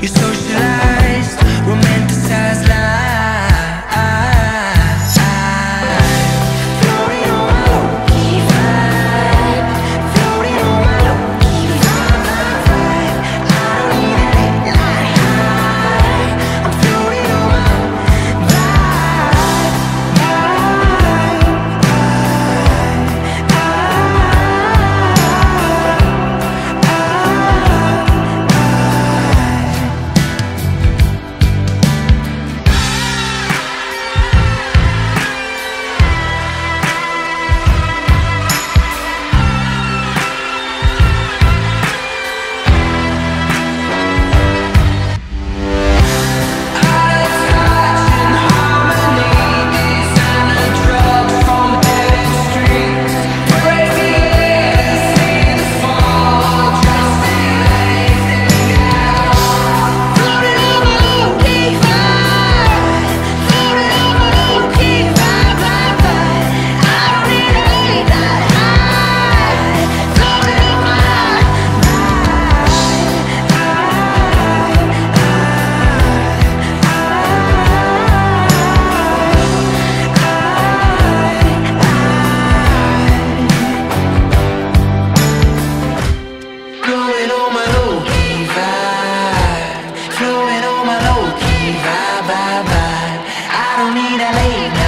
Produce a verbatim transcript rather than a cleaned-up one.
your socialized, romanticized life. Floating on my low-key vibe, floating on my low-key vibe, vibe. I don't need a late night high. I'm floating on my vibe, vibe, flowing on my low-key vibe, flowing on my low-key vibe, vibe, vibe. I don't need a late night.